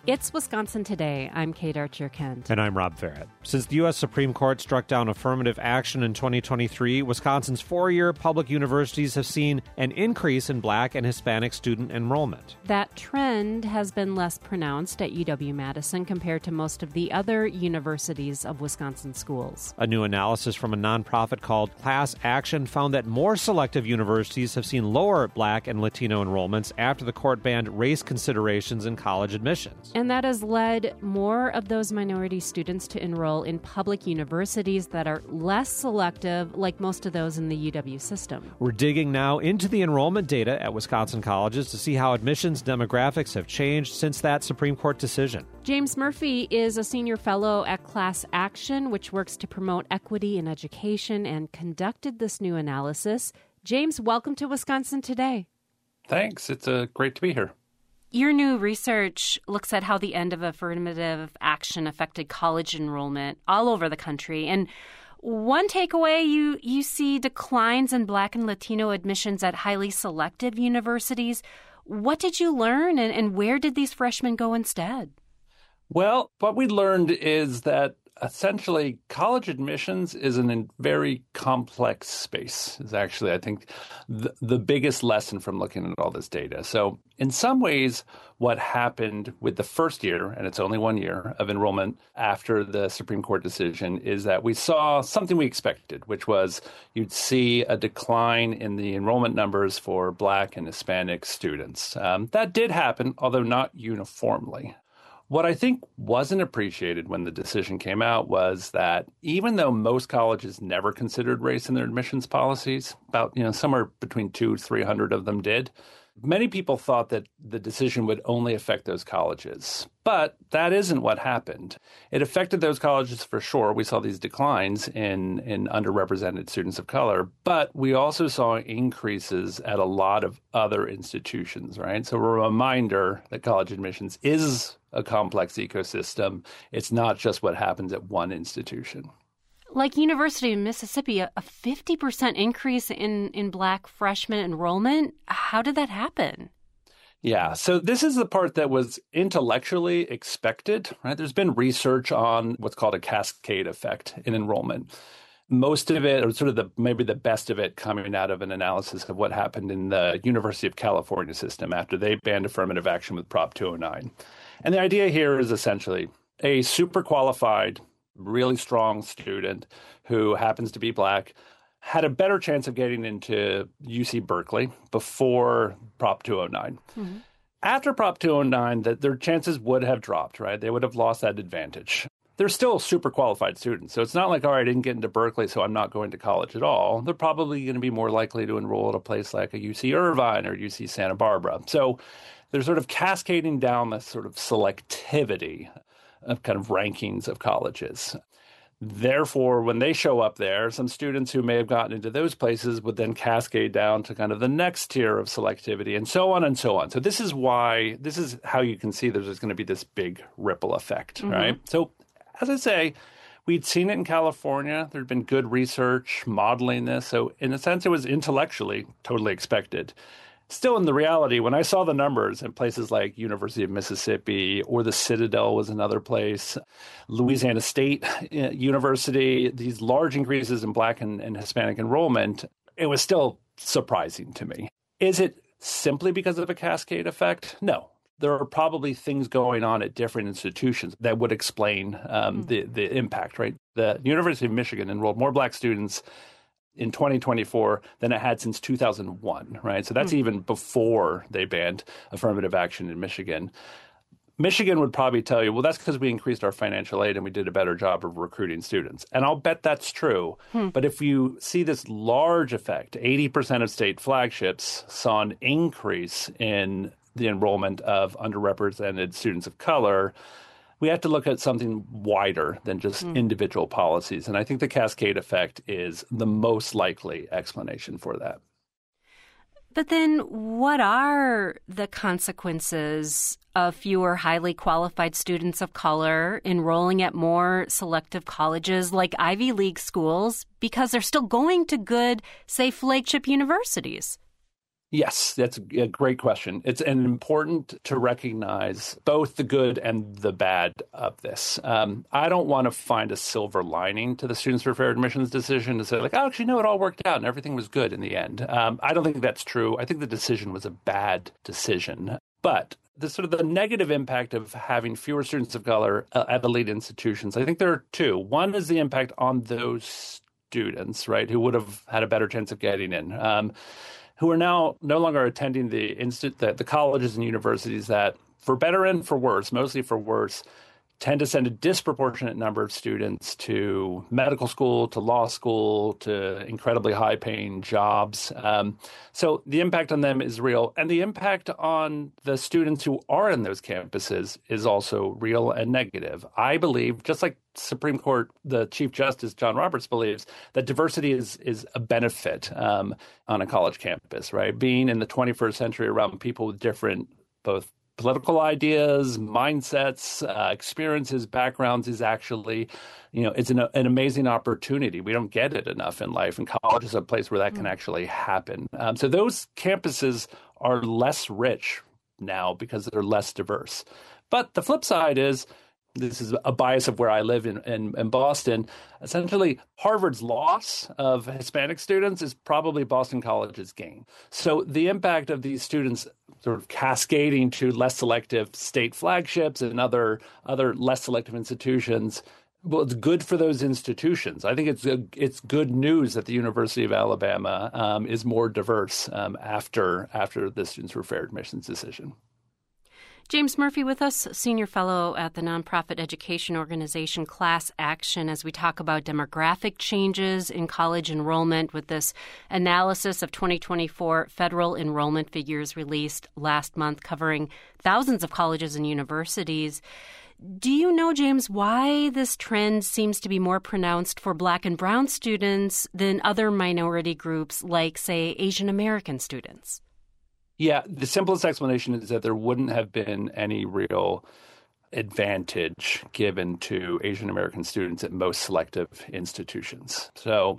It's Wisconsin Today. I'm Kate Archer-Kent. And I'm Rob Farrett. Since the U.S. Supreme Court struck down affirmative action in 2023, Wisconsin's four-year public universities have seen an increase in Black and Hispanic student enrollment. That trend has been less pronounced at UW-Madison compared to most of the other universities of Wisconsin schools. A new analysis from a nonprofit called Class Action found that more selective universities have seen lower Black and Latino enrollments after the court banned race considerations in college admissions. And that has led more of those minority students to enroll in public universities that are less selective, like most of those in the UW system. We're digging now into the enrollment data at Wisconsin colleges to see how admissions demographics have changed since that Supreme Court decision. James Murphy is a senior fellow at Class Action, which works to promote equity in education, and conducted this new analysis. James, welcome to Wisconsin Today. Thanks. It's great to be here. Your new research looks at how the end of affirmative action affected college enrollment all over the country. And one takeaway, you see declines in Black and Latino admissions at highly selective universities. What did you learn, and where did these freshmen go instead? Well, what we learned is that essentially college admissions is a very complex space, is actually, I think, the biggest lesson from looking at all this data. So in some ways, what happened with the first year, and it's only 1 year of enrollment after the Supreme Court decision, is that we saw something we expected, which was you'd see a decline in the enrollment numbers for Black and Hispanic students. That did happen, although not uniformly. What I think wasn't appreciated when the decision came out was that even though most colleges never considered race in their admissions policies, about somewhere between 200-300 of them did, many people thought that the decision would only affect those colleges. But that isn't what happened. It affected those colleges for sure. We saw these declines in underrepresented students of color, but we also saw increases at a lot of other institutions, right? So a reminder that college admissions is a complex ecosystem. It's not just what happens at one institution. Like University of Mississippi, a 50% increase in Black freshman enrollment. How did that happen? Yeah, so this is the part that was intellectually expected, right? There's been research on what's called a cascade effect in enrollment. Most of it, or sort of maybe the best of it, coming out of an analysis of what happened in the University of California system after they banned affirmative action with Prop 209. And the idea here is essentially a super qualified, really strong student who happens to be Black had a better chance of getting into UC Berkeley before Prop 209. Mm-hmm. After Prop 209, their chances would have dropped, right? They would have lost that advantage. They're still super qualified students. So it's not like, all right, I didn't get into Berkeley, so I'm not going to college at all. They're probably going to be more likely to enroll at a place like a UC Irvine or UC Santa Barbara. So they're sort of cascading down this sort of selectivity of kind of rankings of colleges. Therefore, when they show up there, some students who may have gotten into those places would then cascade down to kind of the next tier of selectivity, and so on and so on. So this is how you can see there's going to be this big ripple effect, mm-hmm. right? So as I say, we'd seen it in California. There'd been good research modeling this. So in a sense, it was intellectually totally expected. Still, in the reality, when I saw the numbers in places like University of Mississippi or the Citadel was another place, Louisiana State University, these large increases in Black and Hispanic enrollment, it was still surprising to me. Is it simply because of a cascade effect? No. There are probably things going on at different institutions that would explain the impact, right? The University of Michigan enrolled more Black students in 2024 than it had since 2001, right? So that's even before they banned affirmative action in Michigan. Michigan would probably tell you, well, that's because we increased our financial aid and we did a better job of recruiting students. And I'll bet that's true. But if you see this large effect, 80% of state flagships saw an increase in the enrollment of underrepresented students of color, we have to look at something wider than just individual policies. And I think the cascade effect is the most likely explanation for that. But then what are the consequences of fewer highly qualified students of color enrolling at more selective colleges like Ivy League schools because they're still going to good, say, flagship universities? Yes, that's a great question. It's important to recognize both the good and the bad of this. I don't want to find a silver lining to the Students for Fair Admissions decision to say, like, oh, actually, no, it all worked out and everything was good in the end. I don't think that's true. I think the decision was a bad decision. But the sort of the negative impact of having fewer students of color at elite institutions, I think there are two. One is the impact on those students, right, who would have had a better chance of getting in. Who are now no longer attending the colleges and universities that, for better and for worse, mostly for worse, tend to send a disproportionate number of students to medical school, to law school, to incredibly high-paying jobs. So the impact on them is real. And the impact on the students who are in those campuses is also real and negative. I believe, just like Supreme Court, the Chief Justice, John Roberts, believes that diversity is a benefit on a college campus, right? Being in the 21st century around people with different both political ideas, mindsets, experiences, backgrounds is actually, it's an amazing opportunity. We don't get it enough in life, and college is a place where that can actually happen. So those campuses are less rich now because they're less diverse. But the flip side is, this is a bias of where I live in Boston. Essentially, Harvard's loss of Hispanic students is probably Boston College's gain. So the impact of these students sort of cascading to less selective state flagships and other less selective institutions, well, it's good for those institutions. I think it's good news that the University of Alabama is more diverse after the Students for Fair Admissions decision. James Murphy with us, Senior Fellow at the nonprofit education organization Class Action, as we talk about demographic changes in college enrollment with this analysis of 2024 federal enrollment figures released last month covering thousands of colleges and universities. Do you know, James, why this trend seems to be more pronounced for Black and Brown students than other minority groups like, say, Asian American students? Yeah, the simplest explanation is that there wouldn't have been any real advantage given to Asian American students at most selective institutions. So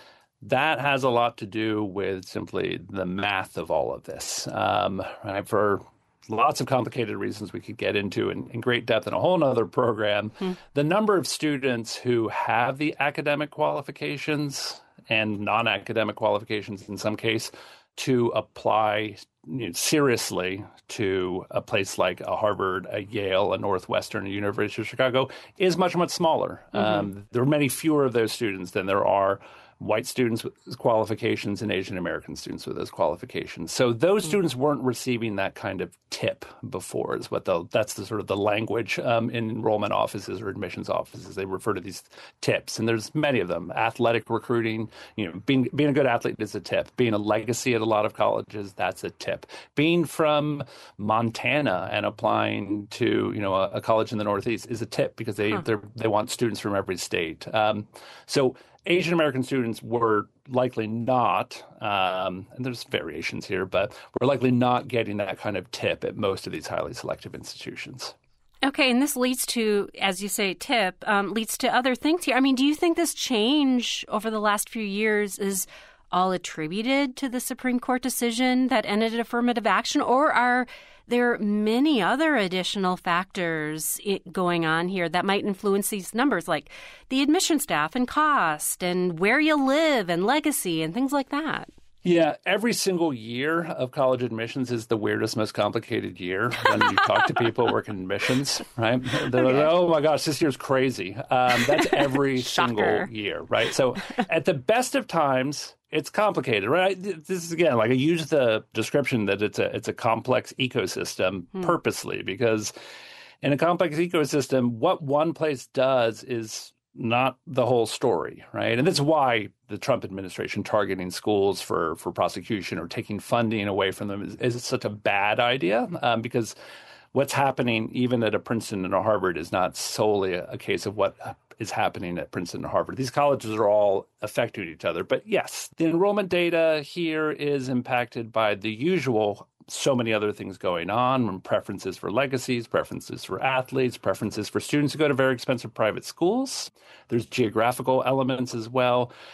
that has a lot to do with simply the math of all of this. Right? For lots of complicated reasons we could get into in great depth in a whole other program, the number of students who have the academic qualifications and non-academic qualifications in some case to apply seriously to a place like a Harvard, a Yale, a Northwestern, a University of Chicago is much, much smaller. There are many fewer of those students than there are white students with qualifications and Asian American students with those qualifications. So those students weren't receiving that kind of tip before is that's the sort of the language in enrollment offices or admissions offices. They refer to these tips, and there's many of them. Athletic recruiting, being a good athlete is a tip. Being a legacy at a lot of colleges, that's a tip. Being from Montana and applying to, a college in the Northeast is a tip because they want students from every state. So Asian American students were likely not, and there's variations here, but we're likely not getting that kind of tip at most of these highly selective institutions. Okay, and this leads to, as you say, leads to other things here. I mean, do you think this change over the last few years is all attributed to the Supreme Court decision that ended affirmative action, or are there many other additional factors going on here that might influence these numbers, like the admission staff and cost and where you live and legacy and things like that? Yeah, every single year of college admissions is the weirdest, most complicated year when you talk to people working admissions, right? They're like, oh my gosh, this year's crazy. That's every single year, right? So at the best of times, it's complicated, right? This is, again, like I use the description that it's a complex ecosystem purposely, because in a complex ecosystem, what one place does is not the whole story, right? And that's why the Trump administration targeting schools for prosecution or taking funding away from them is such a bad idea, because what's happening even at a Princeton and a Harvard is not solely a case of what is happening at Princeton and Harvard. These colleges are all affecting each other. But yes, the enrollment data here is impacted by the usual so many other things going on, preferences for legacies, preferences for athletes, preferences for students who go to very expensive private schools. There's geographical elements as well.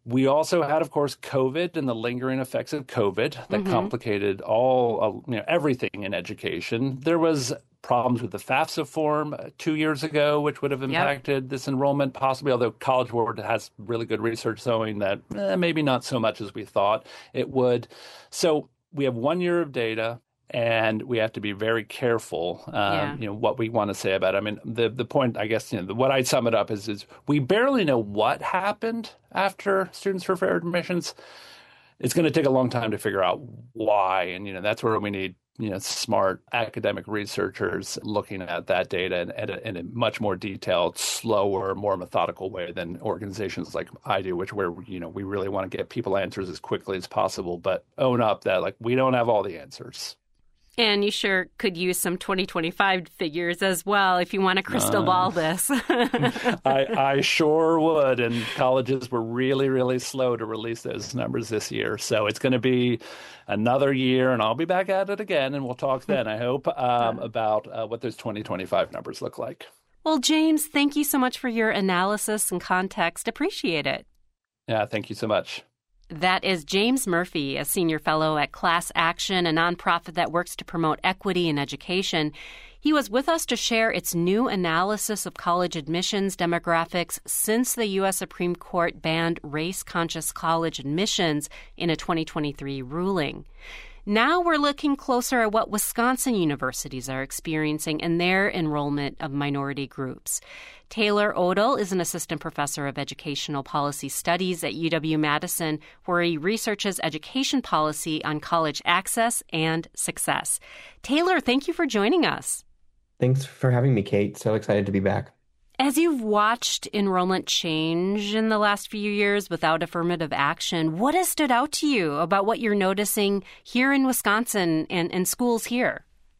We also had, of course, COVID and the lingering effects of COVID that complicated everything in education. There was problems with the FAFSA form 2 years ago, which would have impacted this enrollment possibly, although College Board has really good research showing that maybe not so much as we thought it would. So we have 1 year of data. And we have to be very careful, what we want to say about it. I mean, the point, I guess, what I'd sum it up is we barely know what happened after Students for Fair Admissions. It's going to take a long time to figure out why. And, that's where we need, smart academic researchers looking at that data in a much more detailed, slower, more methodical way than organizations like I do, where we really want to get people answers as quickly as possible, but own up that we don't have all the answers. And you sure could use some 2025 figures as well if you want to crystal ball this. I sure would. And colleges were really, really slow to release those numbers this year. So it's going to be another year, and I'll be back at it again. And we'll talk then, I hope, about what those 2025 numbers look like. Well, James, thank you so much for your analysis and context. Appreciate it. Yeah, thank you so much. That is James Murphy, a senior fellow at Class Action, a nonprofit that works to promote equity in education. He was with us to share its new analysis of college admissions demographics since the U.S. Supreme Court banned race-conscious college admissions in a 2023 ruling. Now we're looking closer at what Wisconsin universities are experiencing in their enrollment of minority groups. Taylor Odell is an assistant professor of educational policy studies at UW-Madison, where he researches education policy on college access and success. Taylor, thank you for joining us. Thanks for having me, Kate. So excited to be back. As you've watched enrollment change in the last few years without affirmative action, what has stood out to you about what you're noticing here in Wisconsin and schools here?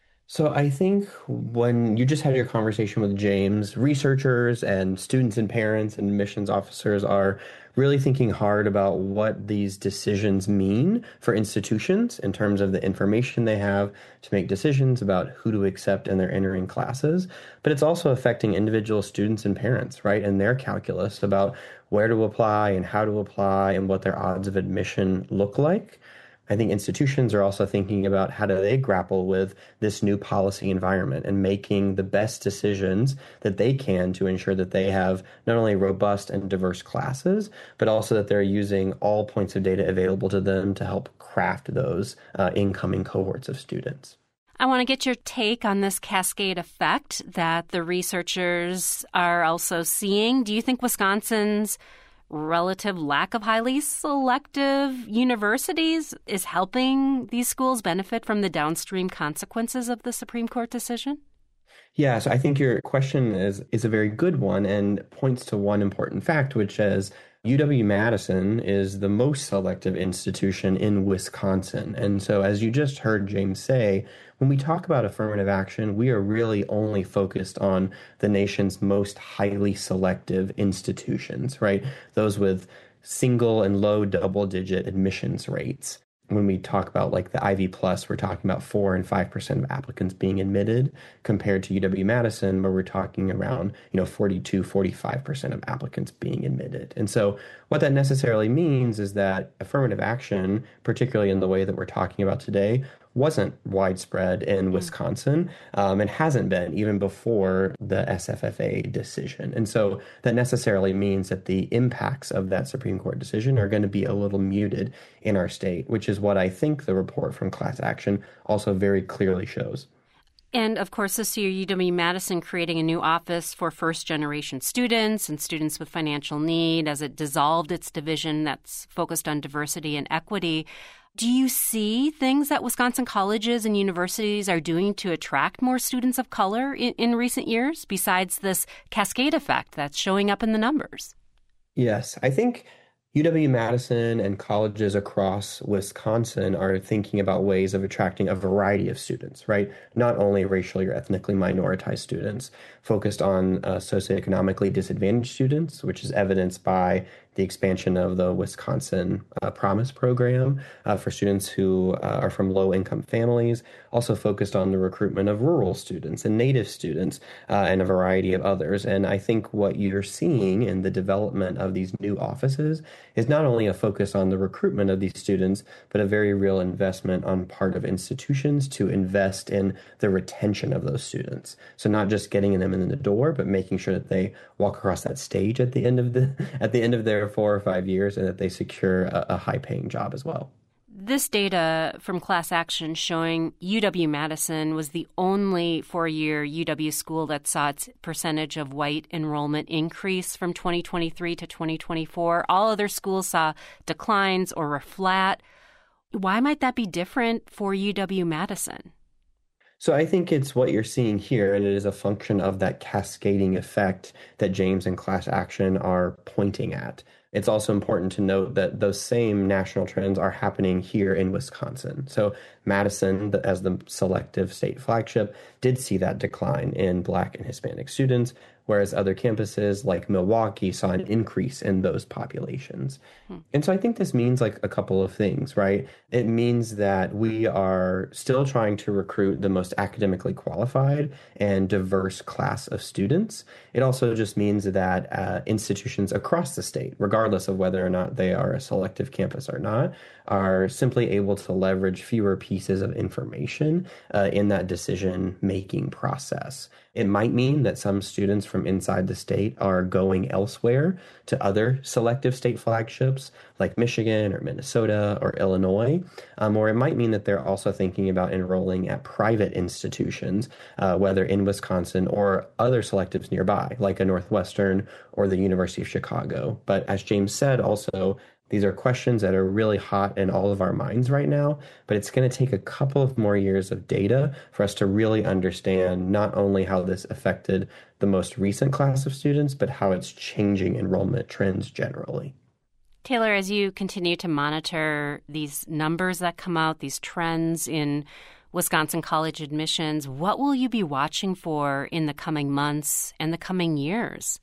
So I think when you just had your conversation with James, researchers and students and parents and admissions officers are really thinking hard about what these decisions mean for institutions in terms of the information they have to make decisions about who to accept in their entering classes. But it's also affecting individual students and parents, right, and their calculus about where to apply and how to apply and what their odds of admission look like. I think institutions are also thinking about how do they grapple with this new policy environment and making the best decisions that they can to ensure that they have not only robust and diverse classes, but also that they're using all points of data available to them to help craft those incoming cohorts of students. I want to get your take on this cascade effect that the researchers are also seeing. Do you think Wisconsin's relative lack of highly selective universities is helping these schools benefit from the downstream consequences of the Supreme Court decision? Yeah, so I think your question is a very good one and points to one important fact, which is UW-Madison is the most selective institution in Wisconsin. And so as you just heard James say, when we talk about affirmative action, we are really only focused on the nation's most highly selective institutions, right? Those with single and low double-digit admissions rates. When we talk about like the Ivy Plus, we're talking about 4 and 5% of applicants being admitted compared to UW-Madison, where we're talking around, 42, 45% of applicants being admitted. And so what that necessarily means is that affirmative action, particularly in the way that we're talking about today, wasn't widespread in Wisconsin and hasn't been even before the SFFA decision. And so that necessarily means that the impacts of that Supreme Court decision are going to be a little muted in our state, which is what I think the report from Class Action also very clearly shows. And, of course, this year, UW-Madison creating a new office for first-generation students and students with financial need as it dissolved its division that's focused on diversity and equity. Do you see things that Wisconsin colleges and universities are doing to attract more students of color in recent years, besides this cascade effect that's showing up in the numbers? Yes, I think UW-Madison and colleges across Wisconsin are thinking about ways of attracting a variety of students, right? Not only racially or ethnically minoritized students, focused on socioeconomically disadvantaged students, which is evidenced by the expansion of the Wisconsin Promise program for students who are from low-income families, also focused on the recruitment of rural students and Native students and a variety of others. And I think what you're seeing in the development of these new offices is not only a focus on the recruitment of these students, but a very real investment on part of institutions to invest in the retention of those students. So not just getting them in the door, but making sure that they walk across that stage at the end of their 4 or 5 years, and that they secure a high-paying job as well. This data from Class Action showing UW-Madison was the only 4-year UW school that saw its percentage of white enrollment increase from 2023 to 2024. All other schools saw declines or were flat. Why might that be different for UW-Madison? So I think it's what you're seeing here, and it is a function of that cascading effect that James and Class Action are pointing at. It's also important to note that those same national trends are happening here in Wisconsin. So Madison, as the selective state flagship, did see that decline in Black and Hispanic students, whereas other campuses like Milwaukee saw an increase in those populations. And so I think this means like a couple of things, right? It means that we are still trying to recruit the most academically qualified and diverse class of students. It also just means that institutions across the state, regardless of whether or not they are a selective campus or not, are simply able to leverage fewer pieces of information in that decision-making process. It might mean that some students from inside the state are going elsewhere to other selective state flagships like Michigan or Minnesota or Illinois, or it might mean that they're also thinking about enrolling at private institutions, whether in Wisconsin or other selectives nearby, like a Northwestern or the University of Chicago. But as James said, also, these are questions that are really hot in all of our minds right now, but it's going to take a couple of more years of data for us to really understand not only how this affected the most recent class of students, but how it's changing enrollment trends generally. Taylor, as you continue to monitor these numbers that come out, these trends in Wisconsin college admissions, what will you be watching for in the coming months and the coming years?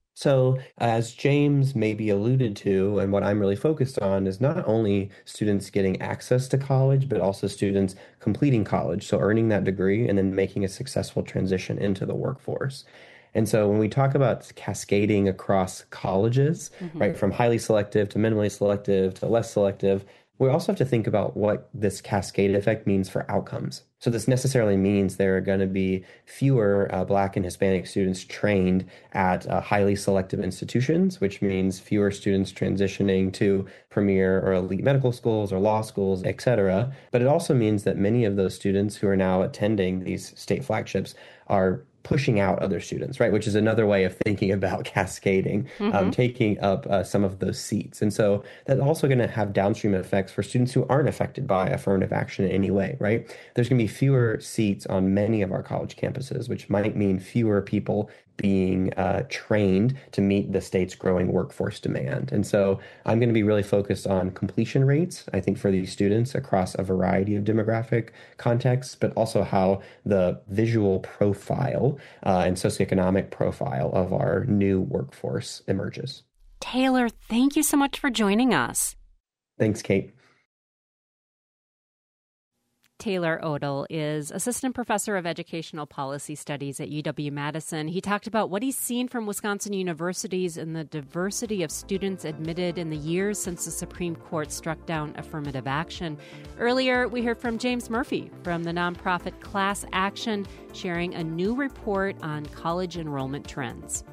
So as James maybe alluded to, and what I'm really focused on is not only students getting access to college, but also students completing college, so earning that degree and then making a successful transition into the workforce. And so when we talk about cascading across colleges, right, from highly selective to minimally selective to less selective, we also have to think about what this cascade effect means for outcomes. So this necessarily means there are going to be fewer Black and Hispanic students trained at highly selective institutions, which means fewer students transitioning to premier or elite medical schools or law schools, et cetera. But it also means that many of those students who are now attending these state flagships are pushing out other students, right? Which is another way of thinking about cascading, taking up some of those seats. And so that's also going to have downstream effects for students who aren't affected by affirmative action in any way, right? There's going to be fewer seats on many of our college campuses, which might mean fewer people being trained to meet the state's growing workforce demand. And so I'm going to be really focused on completion rates, I think, for these students across a variety of demographic contexts, but also how the visual profile and socioeconomic profile of our new workforce emerges. Taylor, thank you so much for joining us. Thanks, Kate. Taylor Odle is Assistant Professor of Educational Policy Studies at UW-Madison. He talked about what he's seen from Wisconsin universities and the diversity of students admitted in the years since the Supreme Court struck down affirmative action. Earlier, we heard from James Murphy from the nonprofit Class Action, sharing a new report on college enrollment trends.